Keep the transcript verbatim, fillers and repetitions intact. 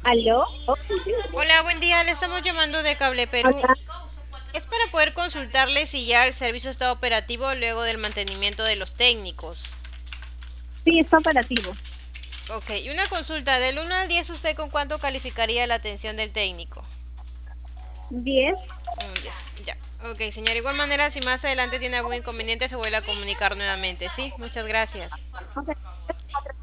¿Aló? Hola, buen día. Le estamos llamando de Cable Perú. Hola. Es para poder consultarle si ya el servicio está operativo luego del mantenimiento de los técnicos. Sí, está operativo. Ok, y una consulta. Del uno al diez, ¿usted con cuánto calificaría la atención del técnico? Diez. Un diez. Ya. Ok, señor. Igual manera, si más adelante tiene algún inconveniente, se vuelve a comunicar nuevamente. Sí, muchas gracias. Ok.